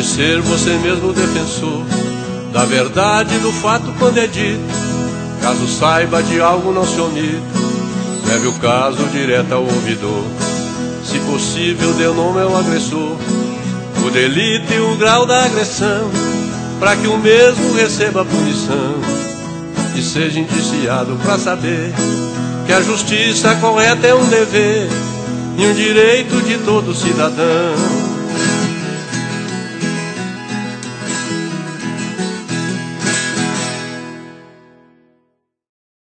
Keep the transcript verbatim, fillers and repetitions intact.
ser você mesmo o defensor da verdade do fato quando é dito. Caso saiba de algo, não se omita, leve o caso direto ao ouvidor. Se possível, dê o nome ao agressor, o delito e o grau da agressão, para que o mesmo receba a punição e seja indiciado para saber que a justiça correta é um dever e um direito de todo cidadão.